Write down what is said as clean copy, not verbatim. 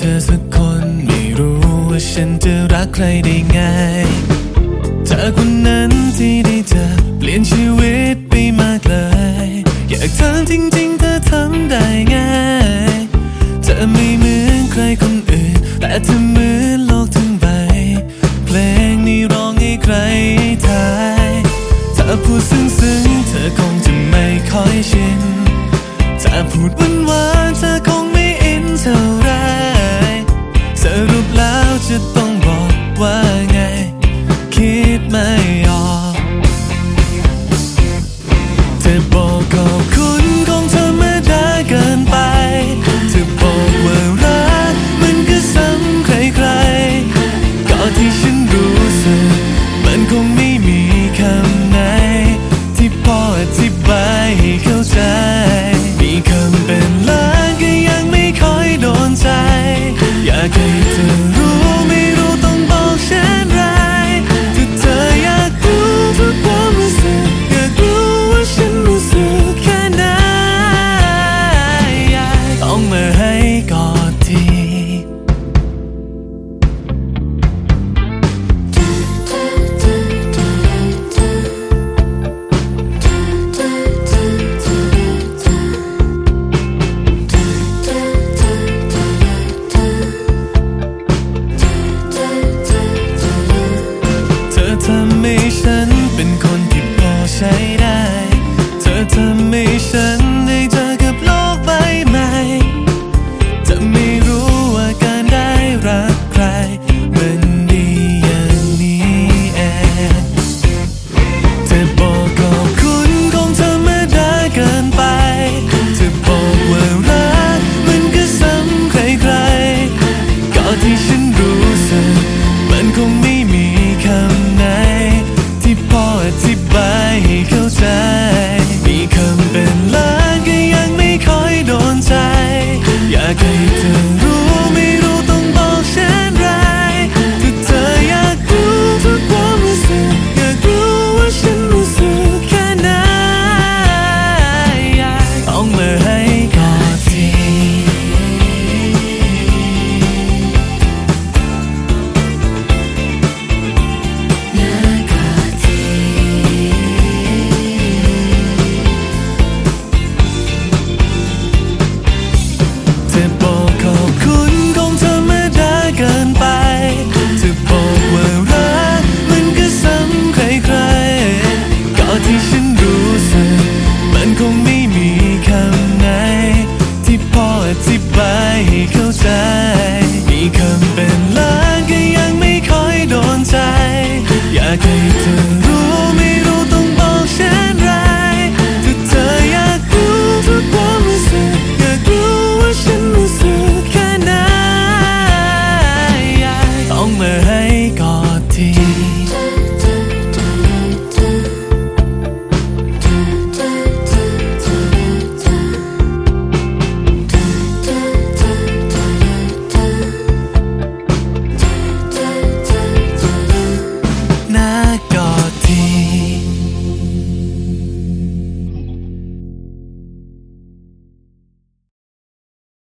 อสักคนไม่รู้ว่าฉันจะรักใครได้ง่ายเธอคนนั้นที่ได้เจอเปลี่ยนชีวิตไปมากเลยอยากถามจริงๆเธอทำได้ง่ายเธอไม่เหมือนใครคนอื่นแต่เธอเหมือนโลกทั้งใบเพลงนี้ร้องให้ใครทายเธอพูดซึ้งๆเธอคงจะไม่ค่อยชินถ้าพูดหวานๆเธอคงไม่อินเท่าไรสรุปแล้วจะต้องบอกว่าไงคิดไม่ออกเธอบอกขอบคุณคงธรรมดาเกินไปเธอบอกว่ารักมันก็ซ้ำใครๆก็ที่ฉันรู้สึกมันคงไม่มีคำไหนที่พออธิบายให้เข้าใจมีคำเป็นล้านก็ยังไม่ค่อยโดนใจอยากให้เธอรู้ไม่รู้ต้องบอกฉันไรถ้าเธออยากรู้ทุกความรู้สึกอยากรู้ว่าฉันรู้สึกแค่ไหนต้องมาให้กอดทีทำให้ฉันเป็นคนที่พอใช้ได้เธอทำให้ฉันได้เจอกับโลกใบใหม่จะไม่รู้ว่าการได้รักใครมันดีอย่างนี้เองเธอบอกขอบคุณคงธรรมดาเกินไปเธอบอกว่ารักมันก็ซ้ำใครๆก็ที่ฉันรู้สึกมันคงไม่มีคำไหนที่พออธิบายให้เข้าใจมีคำเป็นล้านก็ยังไม่ค่อยโดนใจอยากให้เธอรู้ไม่รู้ต้องบอกฉันไรถ้าเธออยากรู้ทุกความรู้สึกอยากรู้ว่าฉันรู้สึกแค่ไหนต้องมาให้กอดทีเธอบอกขอบคุณคงธรรมดาเกินไปเธอบอกว่ารักมันก็ซ้ำใครๆก็ที่ฉันรู้สึกมันคงไม่มีคำไหนที่พออธิบายให้เข้าใจมีคำเป็น